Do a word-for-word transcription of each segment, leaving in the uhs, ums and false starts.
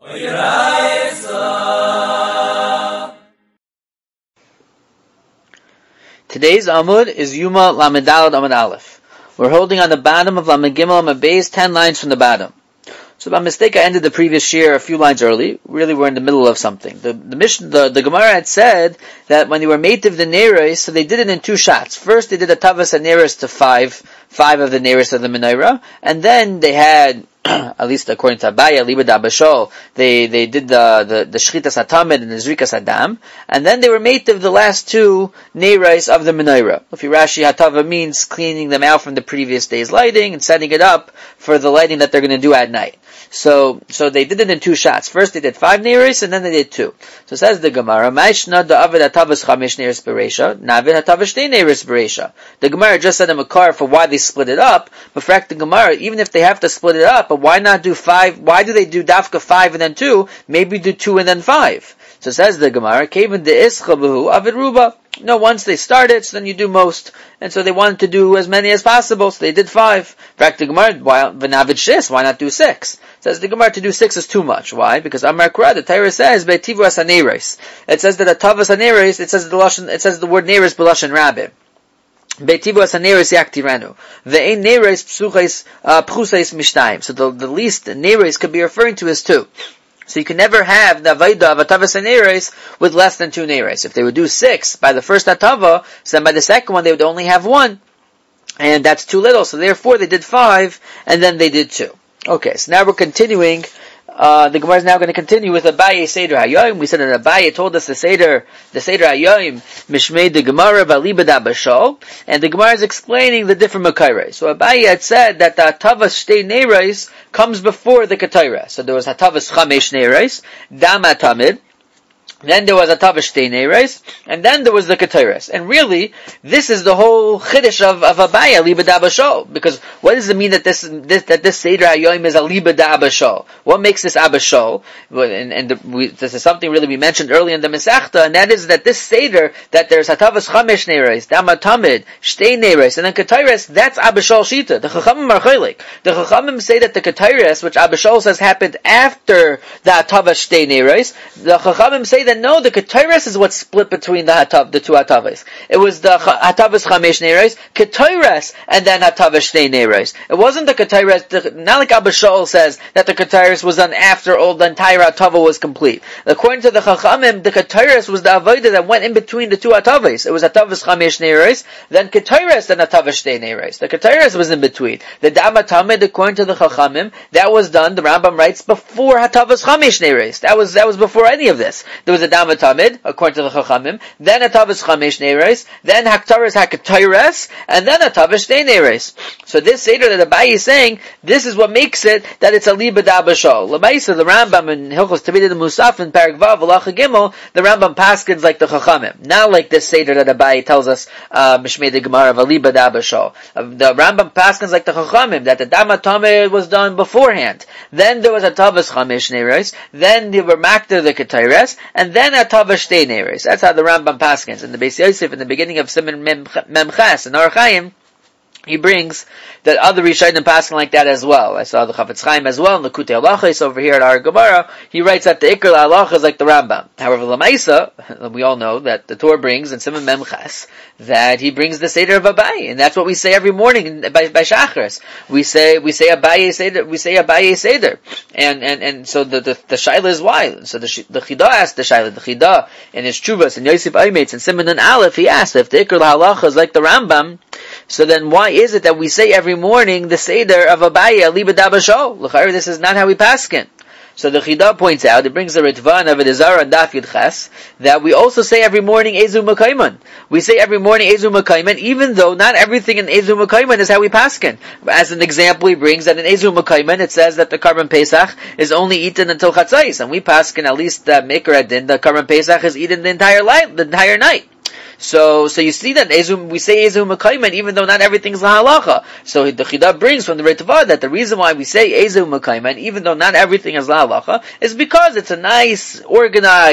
Today's Amud is Yuma Lamedalad Amud Aleph. We're holding on the bottom of Lamed Gimel Amud Beis, ten lines from the bottom. So by mistake I ended the previous year a few lines early. Really we're in the middle of something. The the mission, the, the Gemara had said that when they were made of the Neres, so they did it in two shots. First they did a Tavas and Neres to five, five of the Neres of the Menorah, and then they had at least according to Abaya, Liba da Bashol, they, they did the, the, the Shchitas HaTamid and the Zrikas Adam, and then they were made of the last two Neirais of the Menorah. If you Rashi, Hatava means cleaning them out from the previous day's lighting and setting it up for the lighting that they're going to do at night. So, so they did it in two shots. First they did five Neirais and then they did two. So says the Gemara, Ma'ishna da Avid HaTavas Chamish Neirais Bereisha, Navid HaTavas Shtei Neirais Bereisha. The Gemara just said a Makar for why they split it up, but for fact the Gemara, even if they have to split it up, but why not do five? Why do they do dafka five and then two? Maybe do two and then five. So says the Gemara, Kevin de Ischabahu Avid Ruba. No, once they started, so then you do most. And so they wanted to do as many as possible, so they did five. In fact, the Gemara, why, V'navid Shis, why not do six? Says the Gemara, to do six is too much. Why? Because Amar Kura, the Torah says, Be'tivu as haneres. It says that a Tavas haneres, it says the Lashon, it says the word neres b'Lashon Rabbi. Be'tivu as haneres yaktiranu. Ve'ein neres psuchais, pchusais mishtayim. So the, the least neres could be referring to is two. So you can never have the Avaida of Atavas and Neres with less than two Neres. If they would do six by the first Atava, so then by the second one they would only have one. And that's too little. So therefore they did five, and then they did two. Okay, so now we're continuing. Uh, the Gemara is now going to continue with Abaye Seder Hayoim. We said that Abaye told us the Seder, the Seder Hayoim, Mishmei the Gemara, Valiba da Bashol, and the Gemara is explaining the different Makaires. So Abaye had said that the Hatavas Shtei Neres comes before the Ketayra. So there was Hatavas Chamesh Neres, Dam Atamid, then there was a Tavas Shtei Neres, and then there was the Ketayres. And really, this is the whole Chiddush of, of Abaya, Liba da Bashol. Because what does it mean that this, this that this Seder Hayoim is a Liba da Bashol? What makes this Abashol? And, and the, we, this is something really we mentioned early in the Masechta, and that is that this Seder, that there's Hatavas Chamesh Neres, Dam Atamid, Shtei Neres, and then Ketayres, that's Abashol Shita. The Chachamim are chaylik. The Chachamim say that the Ketayres, which Abashol says happened after the Hatavas Shtei Neres, the Chachamim say that no, the Ketayres is what split between the hatav, the two Hatavas. It was the Hatavas Chamesh Neres, Ketayres, and then Hatavas Shtei Neres. It wasn't the Ketayres, not like Abba Shaul says that the Ketayres was done after all the entire Hatava was complete. According to the Chachamim, the Ketayres was the Avodah that went in between the two Hatavas. It was Hatavas Chamesh Neres, then Ketayres, then Hatavas Shtei Neres. The Ketayres was in between. The Dam Atamid, according to the Chachamim, that was done, the Rambam writes, before Hatavas Chamesh Neres. That was, that was before any of this. There was a Dam Atamid, according to the Chachamim, then Hatavas Chamesh Neres, then Haktaras Hakatayres, and then Hatavas Shtei Neres. So this Seder that Abaye is saying, this is what makes it that it's a Liba da Bashol. L'maisa, the Rambam in Hilchos Tamidah Musaf in Parak Vav, Halacha Gimel, the Rambam paskins like the Chachamim. Not like this Seder that Abaye tells us, uh, Mishmei the Gemara of a Liba da Bashol. Uh, the Rambam paskins like the Chachamim, that the Dam Atamid was done beforehand. Then there was Hatavas Chamesh Neres, then they were Makter the Ketayres, and then Hatavas Shtei Neres. That's how the Rambam paskins. In the Beis Yosef, in the beginning of Siman Memches, in Or Chaim, he brings that other Rishonim paskin like that as well. I saw the Chafetz Chaim as well, in the Kutei Halachos over here at our Gemara. He writes that the Iker Halacha is like the Rambam. However, Lamaisa, we all know that the Torah brings in Siman Memches that he brings the Seder of Abaye, and that's what we say every morning by, by Shachris. We say we say Abaye Seder, we say Abaye Seder, and and and so the the, the Shaila is why. So the the Chida asked the Shaila, the Chida in his Chuvas and Yosef Aimetz and Siman and Aleph, he asked if the Iker Halacha is like the Rambam. So then why is it that we say every morning the Seder of Abaye, Liba da Bashol? L'chayr, this is not how we paskin. So the Chida points out, it brings a Ritva and Avodah Zarah and Daf Yud Ches, that we also say every morning Ezu Makayman. We say every morning Ezu Makayman, even though not everything in Ezu Makayman is how we paskin. As an example, he brings that in Ezu Makayman, it says that the Karban Pesach is only eaten until Chatzais, and we paskin at least the Maker Adin, the Karban Pesach is eaten the entire light, the entire night. So, so you see that Ezum, we say Ezum Makayman, even though not everything is lahalacha. So the Chida brings from the Ritva that the reason why we say Ezum Makayman, even though not everything is lahalacha, is because it's a nice, organized,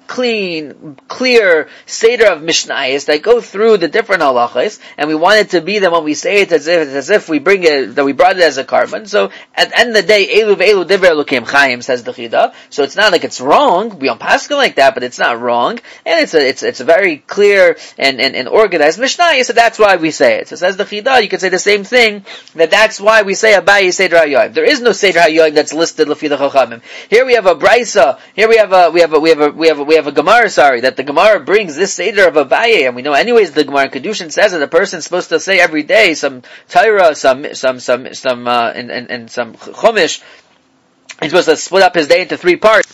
clean, clear Seder of Mishnayos that go through the different halachas, and we want it to be that when we say it as if, as if we bring it, that we brought it as a carbon. So, at the end of the day, Elu ve'elu divrei Elokim Chaim, says the Chida. So it's not like it's wrong. We don't paskin like that, but it's not wrong. And it's a, it's, it's a very clear and, and, and organized Mishnayos, so that's why we say it. So says the Chida, you could say the same thing, that that's why we say Abaye Seder HaYoim. There is no Seder HaYoim that's listed Lefi the Chachamim. Here we have a Brisa, here we have a, we have a, we have a, we have a, we have a Gemara, sorry, that the Gemara brings this Seder of Abaye, and we know anyways the Gemara in Kedushin says that a person's supposed to say every day some Torah, some, some, some, some, uh, and, and, and some Chumash. He's supposed to split up his day into three parts.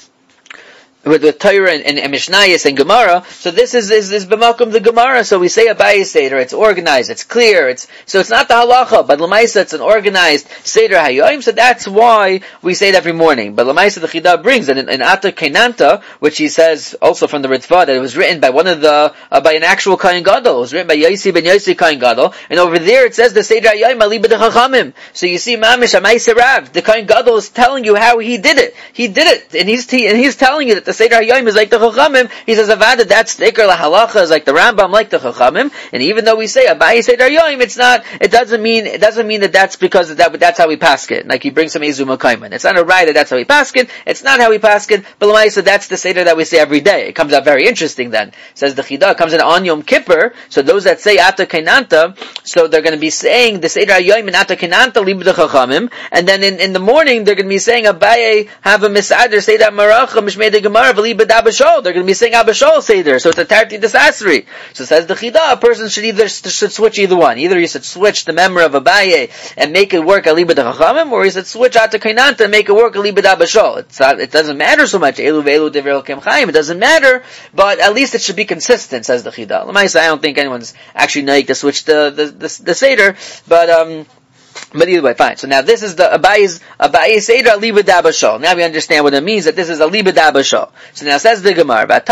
With, with Torah and, and, and Mishnayos and Gemara, so this is is, is b'makom the Gemara. So we say Abaye Seder. It's organized. It's clear. It's so it's not the halacha, but l'maisa it's an organized Seder Hayoim. So that's why we say it every morning. But l'maisa the Chida brings that in, in Ata Kenanta, which he says also from the Ritva, that it was written by one of the uh, by an actual Kohen Gadol. It was written by Yosi ben Yosi Kohen Gadol, and over there it says the Seder Hayoim Ali b'de Chachamim. So you see, Mamish Amaisa Rav, the Kohen Gadol is telling you how he did it. He did it, and he's t- and he's telling you that the Seder HaYoim is like the Chachamim. He says, Avada, that's Sticker LaHalacha, is like the Rambam, like the Chachamim. And even though we say Abaye Seder HaYoim, it's not, it doesn't mean, it doesn't mean that that's because of that, but that's how we pass it. Like he brings some Ezu Makaiman. It's not a right that that's how we pass it. It's not how we pass it. But Lamaisa, that's the Seder that we say every day. It comes out very interesting then. Says the Chida, it comes in on Yom Kippur. So those that say Ata Kenanta, so they're going to be saying the Seder HaYoim in Ata Kenanta, Libud Chachamim. And then in, in the morning, they're going to be saying Abaye, have a Misader, say that Maracha, Mishmei de Gemara, Libud Abashol. They're going to be saying Abashol Seder. So it's a Tarti Desasri. So it says the Chida, a person should either should switch either one. Either you should switch the memory of Abaye and make it work Alibad Chachamim, or you should switch Ata Kainanta and make it work Alibad Abashol. It's not, it doesn't matter so much. Elu ve'elu divrei Elokim Chaim. It doesn't matter, but at least it should be consistent, says the Chida. L'maisa, I don't think anyone's actually naik to switch the, the, the, the Seder, but, um, But either way, fine. So now this is the Abaye's Abaye Seder Alibad Abashol. Now we understand what it means that this is Alibad Abashol. So now says the Gemara, that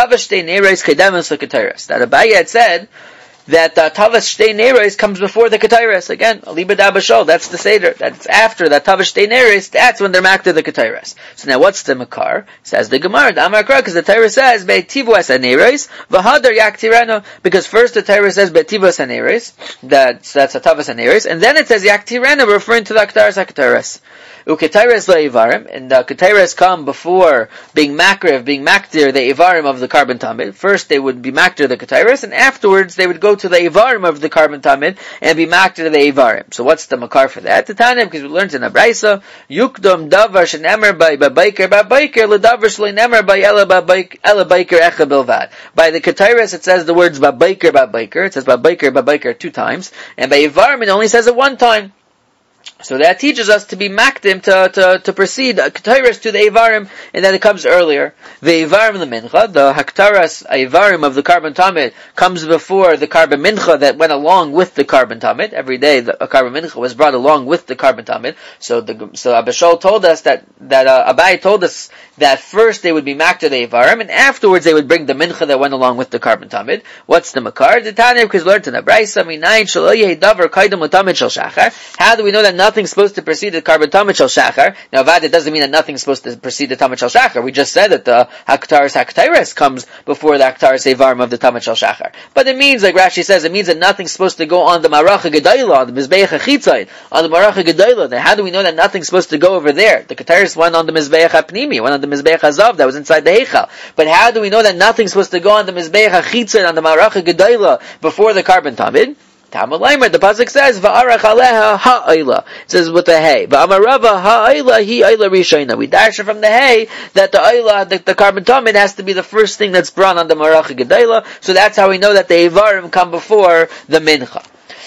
Abaye had said that uh, Tavas Shtei Neres comes before the Ketaires. Again, Alibad Abashol, that's the Seder. That's after that Tavas Shtei Neres, that's when they're marked to the Ketaires. So now what's the Makar? Says the Gemara, the Amar Kra, because the Torah says, Be'tivu es haneres, v'hadar yaktireno, because first the Torah says, Be'tivu es haneres, that's, that's a Tavas haneres, and then it says yaktireno, referring to the Aktaris HaKetaires. Uketaires le'ivarim, and the Ketaires come before being makriv, being maktir, the Ivarim of the carbon tamid. First they would be maktir the Ketaires, and afterwards they would go to the Ivarim of the carbon tamid, and be maktir the Ivarim. So what's the makar for that? The Tanim, because we learned in Abraisa, Yukdom davar shenemer by babayker babayker, ledavar shleinemer by ela babayker echa bilvad. By the Ketaires it says the words babayker babayker, it says babayker babayker two times, and by Ivarim it only says it one time. So that teaches us to be makdim, to, to, to proceed, Ketairis to the Eivarim, and then it comes earlier. The Eivarim the Mincha, the Haktaras Eivarim of the carbon tamid, comes before the carbon Mincha that went along with the carbon tamid. Every day the, a carbon Mincha was brought along with the carbon tamid. So the, so Abashol told us that, that, uh, Abai told us that first they would be makdir the Eivarim, and afterwards they would bring the Mincha that went along with the carbon tamid. What's the Makar? The Tanim, because we learned in Abraisa, Minayin Shalo Yehi Davar Kaidam L'Tamid Shel Shachar. How do we know that nothing's supposed to precede the carbon tamid shel shachar? Now, Vad, it doesn't mean that nothing's supposed to precede the tamid shel shachar. We just said that the haktaris haktaris comes before the haktaris evarim of the tamid shel shachar. But it means, like Rashi says, it means that nothing's supposed to go on the maracha gedayla, on the mizbeach hachitzai, on the maracha gedayla. Then how do we know that nothing's supposed to go over there? The haktaris went on the mizbeach hapnimi, went on the mizbeach hazav that was inside the heichal. But how do we know that nothing's supposed to go on the mizbeach hachitzai, on the maracha gedayla, before the carbon tamid? The pasuk says, "Va'arach aleha ha'ayla." It says with the hay. Va'amarava ha'ayla hi ayla rishayna. We dash from the hay that the ayla, the, the carbon tamid, has to be the first thing that's brought on the maracha gedayla. So that's how we know that the evarim come before the mincha.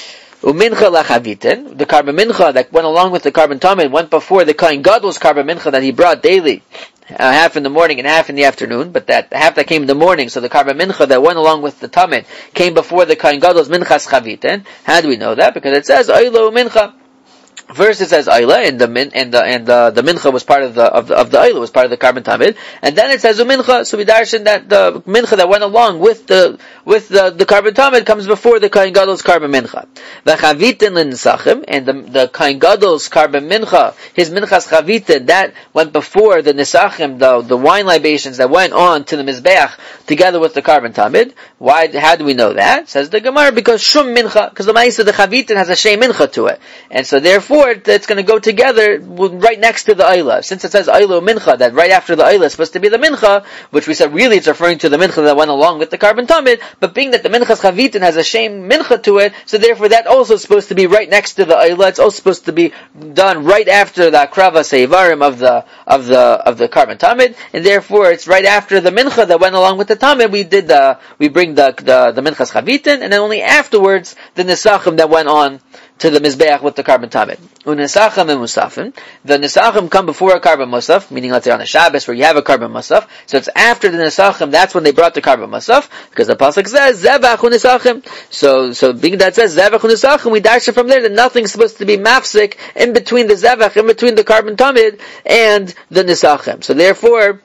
Umincha lachavitin, the carbon mincha that went along with the carbon tamid went before the Kohen Gadol's carbon mincha that he brought daily. Uh, half in the morning and half in the afternoon, but that half that came in the morning, so the carbon mincha that went along with the tamid came before the Kohen Gadol's minchas chavitin. How do we know that? Because it says, Oylo mincha. First it says Ayla, and the min, and the and the, the mincha was part of the of the of the Ayla, was part of the carbon tamid, and then it says umincha. So we darshan that the mincha that went along with the with the, the carbon tamid comes before the Kohen Gadol's carbon mincha. The chavitin l'nisachim, and the the Kohen Gadol's carbon mincha, his minchas chavitin, that went before the nisachim, the the wine libations that went on to the mizbeach together with the carbon tamid. Why? How do we know that? Says the Gemara, because shum mincha, because the ma'isa the chavitin has a shem mincha to it, and so therefore it's going to go together right next to the Ayla. Since it says Ayla mincha, that right after the Ayla is supposed to be the mincha, which we said really it's referring to the mincha that went along with the carbon tamid, but being that the minchas chavitin has a shem mincha to it, so therefore that also is supposed to be right next to the Ayla. It's also supposed to be done right after the akrava seivarim of the of the of the carbon tamid, and therefore it's right after the mincha that went along with the tamid. We did the we bring the the, the minchas chavitin, and then only afterwards the nisachim that went on to the mizbeach with the carbon tamid. Unisachim and musafim. The nisachim come before a carbon musaf, meaning let's say on a Shabbos where you have a carbon musaf. So it's after the nisachim, that's when they brought the carbon musaf, because the pasuk says zevach unisachim. So so being that says zevach unisachim, we dash it from there that nothing's supposed to be mafsik in between the zevach, in between the carbon tamid and the nisachim. So therefore,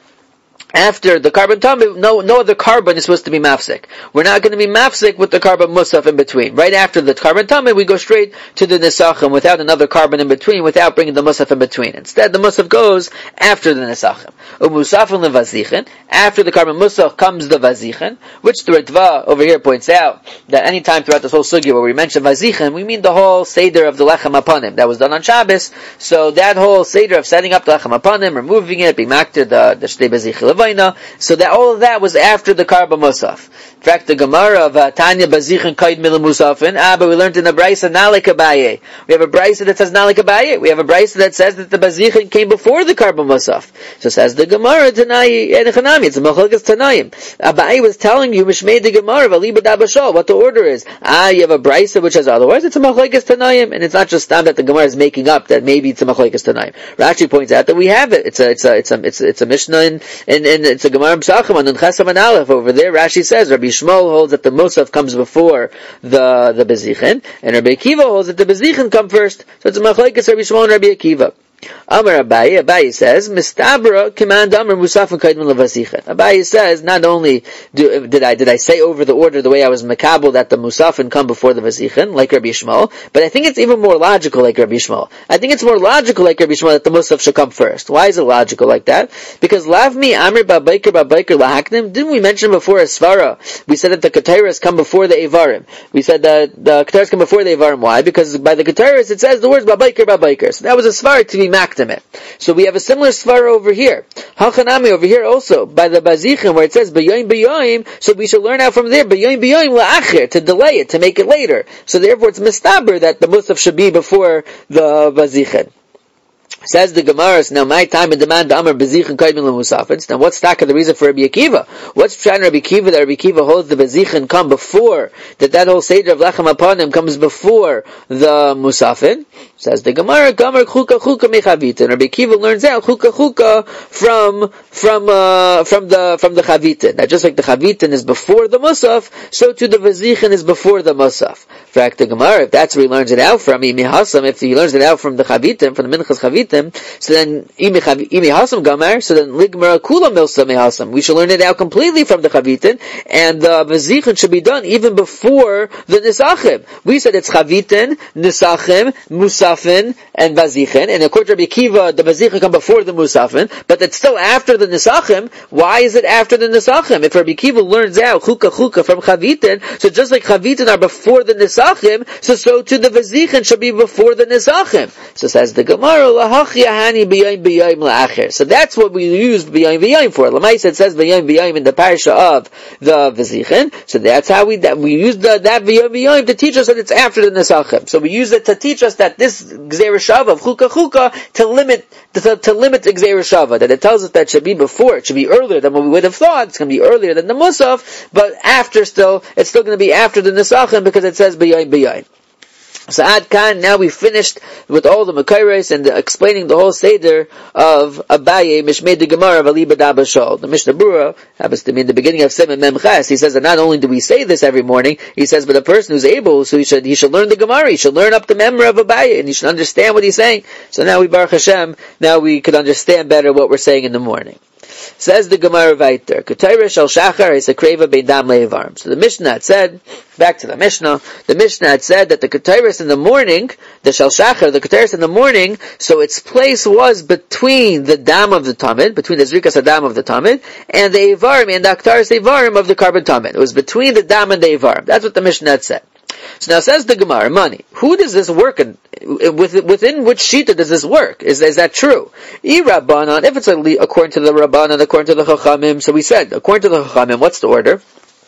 after the carbon tamid, no, no other carbon is supposed to be mafsik. We're not going to be mafsik with the carbon musaf in between. Right after the carbon tamid, we go straight to the nisachim without another carbon in between, without bringing the musaf in between. Instead, the musaf goes after the nisachim. Umusafim levazichin. After the carbon musaf comes the vazichin, which the Ritva over here points out that any time throughout this whole sugya where we mention vazichin, we mean the whole seder of the lechem apanim that was done on Shabbos. So that whole seder of setting up the lechem apanim, removing it, being makter the the shtei bazichin. So that all of that was after the carbon musaf. In fact, the Gemara of uh, Tanya Bazichin Kaid Mila Musafin, ah, but we learned in the Brisa Nalik Abaye. We have a Brisa that says Nalik Abaye. We have a Brisa that says that the Bazichin came before the carbon musaf. So says the Gemara Tanai and Chanami. It's a Machlokes Tanaim. Abaye was telling you Mishmei the Gemara Valiba Dabashal what the order is. Ah, you have a Brisa which has otherwise. It's a Machlokes Tanaim, and it's not just time that the Gemara is making up that maybe it's a Machlokes Tanaim. Rashi points out that we have it. It's a it's a it's a it's a, it's a Mishnah in, in, in it's a Gemara Psachim on Chesam and Aleph over there. Rashi says Rabbi Shmuel holds that the musaf comes before the the bezichin, and Rabbi Akiva holds that the bezichin come first. So it's a machlokes Rabbi Shmuel and Rabbi Akiva. Amar Abaye, Abaye says, Mistabra command Amar Musaf and Kaidman Levazichin. Abaye says, not only do, did I did I say over the order the way I was makabel that the Musafin come before the Vazichin, like Rabbi Shmuel, but I think it's even more logical like Rabbi Shmuel. I think it's more logical like Rabbi Shmuel that the Musaf should come first. Why is it logical like that? Because Lavmi Amr Babaykar Babaykar Lahaknim, didn't we mention before a Svara? We said that the Ketairas come before the Evarim. We said that the Ketairas come before the Evarim. Why? Because by the Ketairas it says the words Babaykar Babaykar. So that was a Svara to be makdamit. So we have a similar svara over here. Hachanami over here also, by the Bazichin, where it says B'yoyim B'yoyim, so we should learn out from there, B'yoyim B'yoyim la'achir, to delay it, to make it later. So therefore it's mistaber that the musaf should be before the Bazichin. Says the Gemara, now my time and demand the Amar Bezichin Kaidmin L'Musafins. Now what's taka the reason for Rabbi Akiva? What's trying Rabbi Akiva that Rabbi Akiva holds the Bezichin come before, that that whole Seder of Lechem Apanim comes before the Musafin? Says the Gemara, Gamar Chuka Chuka Mechavitin. Rabbi Akiva learns out Chuka Chuka from, from, uh, from the, from the Chavitin. Now just like the Chavitin is before the Musaf, so too the Bezichin is before the Musaf. In fact, the Gemara, if that's where he learns it out from, if he learns it out from the Chavitin, from the Minchas Chavitin, so then imi hasam gamar, so then ligmara kula milsa mehasam. We should learn it out completely from the chavitin, and the vazichin should be done even before the nisachim. We said it's chavitin, nisachim, musafin, and vazichin, and according to Rabbi Akiva, the vazichin come before the musafin, but it's still after the nisachim. Why is it after the nisachim? If Rabbi Akiva learns out chuka chuka from chavitin, so just like chavitin are before the nisachim, so so too the vazichin should be before the nisachim. So says the Gemara, so that's what we use b'yoyim b'yoyim for. L'maisa it says b'yoyim b'yoyim in the parasha of the Vazichin. So that's how we that we use the, that b'yoyim b'yoyim to teach us that it's after the Nesachim. So we use it to teach us that this Gzeir Shava of Chuka Chuka to limit to, to limit Gzeir Shava, that it tells us that it should be before, it should be earlier than what we would have thought. It's going to be earlier than the Musaf, but after still, it's still going to be after the Nesachim because it says b'yoyim b'yoyim. So Ad Kan, now we finished with all the Makairos and the, explaining the whole Seder of Abaye, Mishmei de Gemara of Ali B'da Bashol. The Mishnah Berurah happens to be in the beginning of Semen Mem Ches. He says that not only do we say this every morning, he says, but a person who's able, so he should, he should learn the Gemara, he should learn up the memory of Abaye, and he should understand what he's saying. So now we, Baruch Hashem, now we could understand better what we're saying in the morning. Says the Gemara Vayter, Ketayra shel Shachar is a kreva bein dam le'evarm. So the Mishnah had said, back to the Mishnah, the Mishnah had said that the Ketayras in the morning, the shel Shachar, the Ketayras in the morning, so its place was between the dam of the Tamid, between the Zrikas Adam of the Tamid, and the Evarim, and the Aktaris Evarim of the Karban Tamid. It was between the dam and the Evarim. That's what the Mishnah had said. So now says the Gemara, money. Who does this work in? Within which shita does this work? Is, is that true? I Rabbanan, if it's according to the Rabbanan, according to the Chachamim, so we said, according to the Chachamim, what's the order?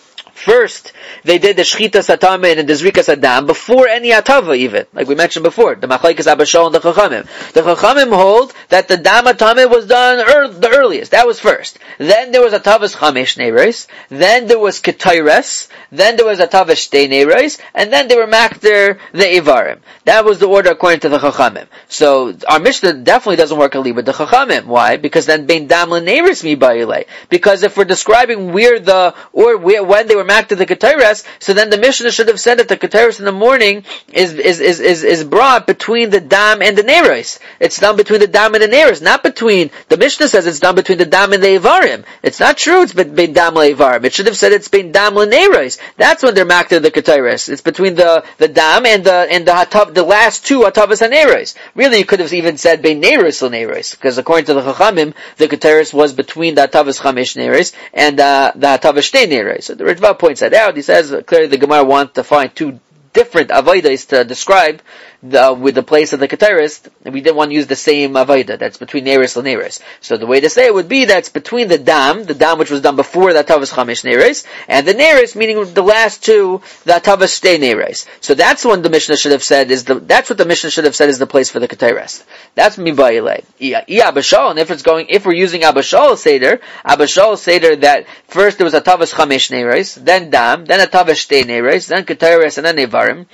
First, they did the Shchita Satamid and the Zrika Sadam before any Atava even, like we mentioned before, the Machlaikas Abashol and the Chachamim. The Chachamim hold that the Dam Atamid was done er, the earliest, that was first. Then there was Atavas Chamesh Neiros, then there was Ketayres, then there was Atavas Shtei Neiros, and then they were Makter the Evarim. That was the order according to the Chachamim. So, our Mishnah definitely doesn't work ali with the Chachamim. Why? Because then Bein Dam L'Neiros Mi Ba'ilei. Because if we're describing where the, or where, when they were Makter the Ketayres, so then the Mishnah should have said that the Ketayres in the morning is, is, is, is, is brought between the Dam and the Neiros. It's done between the Dam and the Neiros, not between, the Mishnah says it's done between the Dam and the Evarim. It's not true it's Bein Dam L'Evarim. It should have said it's Bein Dam L'Neiros. That's when they're Makter the Ketayres. It's between the, the Dam and the, and the Hatav, the last two Hatavas HaNeiros. Really, you could have even said Bein Neiros L'Neiros, because according to the Chachamim, the Ketayres was between the Hatavas Chamesh Neiros and uh, the Hatavas Shtei Neiros. So the Ritva points that out. He says, uh, clearly the Gemara wants to find two different Avaidas to describe the, with the place of the Ketayres, and we didn't want to use the same Avaida, that's between Neiros and Neiros. So the way to say it would be that's between the Dam, the Dam which was done before the Atavas Chamesh Neiros, and the Neiros, meaning the last two, the Atavas Shtei Neiros. So that's when the Mishnah should have said is the, that's what the Mishnah should have said is the place for the Ketayres. That's Mibayilei. I Abashol, and if it's going, if we're using Abashol Seder, Abashol Seder that first there was Atavas Chamesh Neiros, then Dam, then Atavas Shtei Neiros, then Ketayres, and then Nevarim.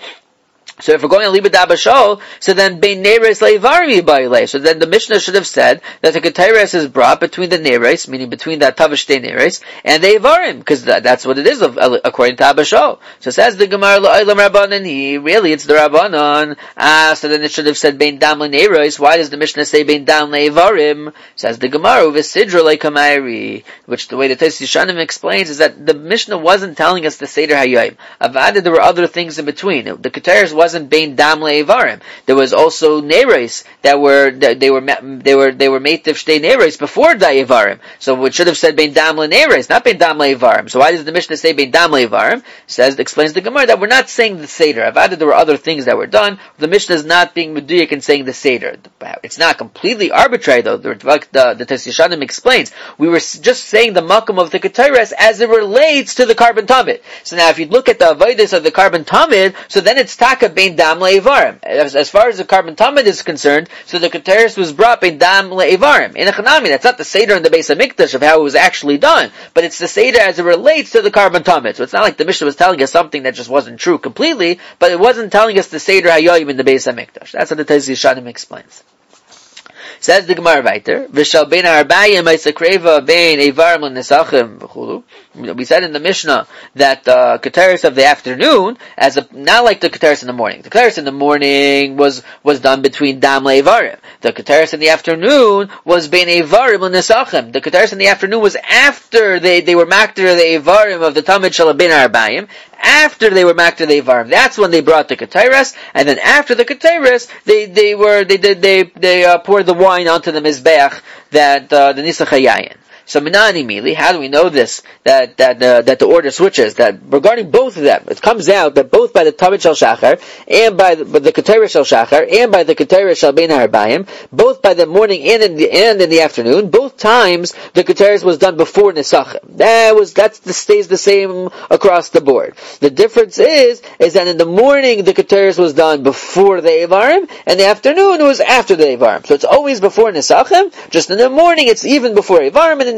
So if we're going to leave it Abashol, so then Bein Neiros Le'Evarim Yibayilei. So then the Mishnah should have said that the Ketayres is brought between the Neiros, meaning between the Atavas Shtei Neiros, and the Evarim, because that, that's what it is according to Abashol. So it says the Gemara L'Olam Rabbanan, he really it's the Rabbanan. Ah, so then it should have said Bein Dam Le'Neiros. Why does the Mishnah say Bein Dam Le'Evarim? Says the Gemara V'Sidra Le'Kamayri, which the way the Tes Yishanim explains is that the Mishnah wasn't telling us the Seder Hayom. Avada, there were other things in between. The Ketayres wasn't Bein Dam Le'Evarim. There was also Neiros that were that they were they were they were Meitiv Shtei Neiros before the Evarim. So it should have said Bein Dam Le'Neiros, not Bein Dam Le'Evarim. So why does the Mishnah say Bein Dam Le'Evarim? Says explains the Gemara that we're not saying the Seder. Avada, there were other things that were done. The Mishnah is not being meduyak and saying the Seder. It's not completely arbitrary though. The the, the Tes Yishanim explains we were just saying the Makam of the Ketayres as it relates to the Karban Tamid. So now if you look at the Avodas of the Karban Tamid, so then it's Taka Bein Dam Le'Evarim. As, as far as the Karban Tamid is concerned, so the Ketayres was brought Bein Dam Le'Evarim. In a Chanami, that's not the Seder in the Beis HaMikdash of how it was actually done, but it's the Seder as it relates to the Karban Tamid. So it's not like the Mishnah was telling us something that just wasn't true completely, but it wasn't telling us the Seder Hayoyim in the Beis HaMikdash. That's what the Tes Yishanim explains. Says the Gemara weiter, V'shal bein ha'arbayim ha'sakreva bein evarim l'nesachim v'chulu. We said in the Mishnah that the uh, Ketayres of the afternoon, as a, not like the Ketayres in the morning. The Ketayres in the morning was was done between Dam le'Evarim. The Ketayres in the afternoon was bein evarim l'nesachim. The Ketayres in the afternoon was after they, they were makter the evarim of the Tamid shel bein ha'arbayim. After they were makter the evarim, that's when they brought the Ketayres, and then after the Ketayres, they they were they did they they uh, poured the wine onto the mizbeach that uh, the Nisach HaYayin. So Minani Mili, how do we know this? That that uh, that the order switches. That regarding both of them, it comes out that both by the Tamid Shel Shachar and by the, the Ketayres Shel Shachar and by the Ketayres Shel Bein HaArbayim, both by the morning and in the and in the afternoon, both times the Ketayres was done before Nesachim. That was that's the, stays the same across the board. The difference is is that in the morning the Ketayres was done before the Evarim, and the afternoon it was after the Evarim. So it's always before Nesachim. Just in the morning it's even before Evarim, and in the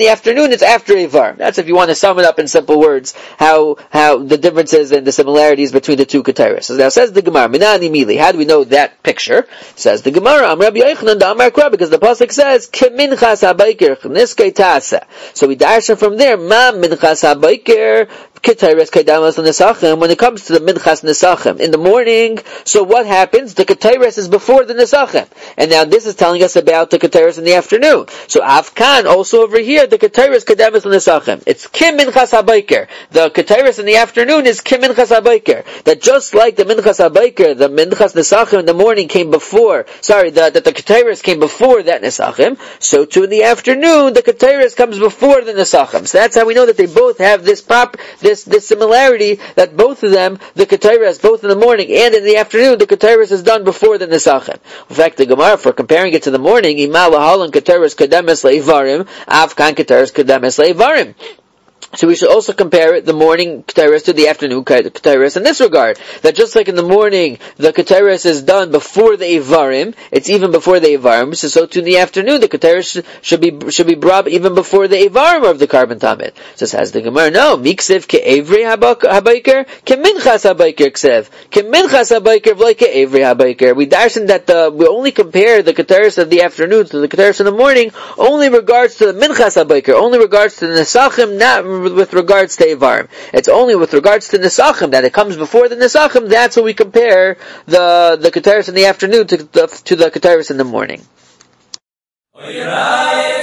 the afternoon, it's after Eivarim. That's if you want to sum it up in simple words, how how the differences and the similarities between the two Keteris. So now says the Gemara, Minani Mili, how do we know that picture? Says the Gemara, Am Rabbi Yochanan da Amar Kra, because the pasuk says, Keminchas habayker chniskei tasa. So we darshan from there, Ma minchas habayker Keteris Kedamas Nesachim, when it comes to the Minchas Nesachim in the morning, so what happens? The Keteris is before the Nesachim. And now this is telling us about the Keteris in the afternoon. So Afkan, also over here, the Keteris Kedamas Nesachim. It's Kim Minchas HaBaiker. The Keteris in the afternoon is Kim Minchas HaBaiker. That just like the Minchas HaBaiker, the Minchas Nesachim in the morning came before, sorry, that the, the Keteris came before that Nesachim, so too in the afternoon, the Keteris comes before the Nesachim. So that's how we know that they both have this prop, this This, this similarity that both of them, the Keteris, both in the morning and in the afternoon, the Keteris is done before the Nesachim. In fact, the Gemara, for comparing it to the morning, Ima lahalan Keteris kademes leivarim, avkan Keteris kademes leivarim. So we should also compare it, the morning Keteris to the afternoon Keteris in this regard. That just like in the morning, the Keteris is done before the Eivarim, it's even before the Eivarim, so, so too in the afternoon, the Keteris should, should be should be brought even before the Eivarim of the carbon tamid. So says the Gemara, no, Miksiv ke'evri habayker, ke'minchas habayker ksev, ke'minchas habayker v'loi ke'evri habayker. We darshan that the, we only compare the Keteris of the afternoon to the Keteris in the morning, only regards to the minchas habayker, only regards to the Nesachim, not with regards to Eivarim. It's only with regards to Nesachim that it comes before the Nesachim. That's what we compare the the Keteris in the afternoon to the to the Keteris in the morning.